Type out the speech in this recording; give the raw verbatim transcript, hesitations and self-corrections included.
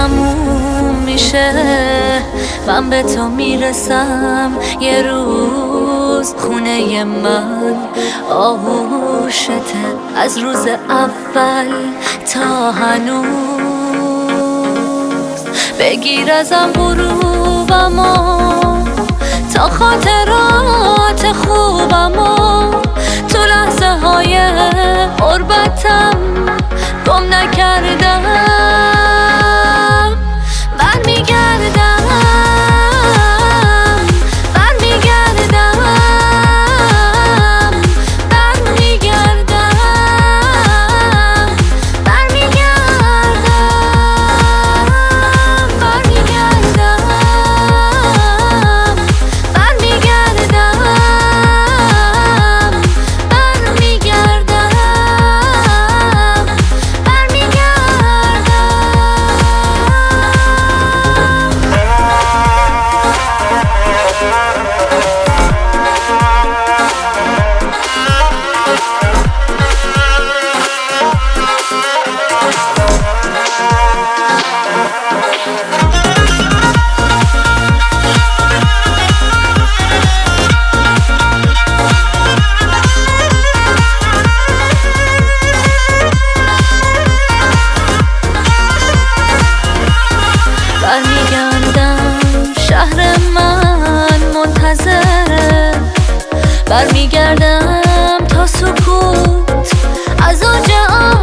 تموم میشه من به تو میرسم. یه روز خونه من آغوشته، از روز اول تا هنوز. بگیر ازم غروبمو تا خاطرات خوبمو، تو لحظه های غربتم گم نکردم. برمیگردم برمیگردم برمیگردم برمیگردم برمیگردم برمیگردم برمیگردم شهر من منتظره، برمیگردم تا سکوت از اوج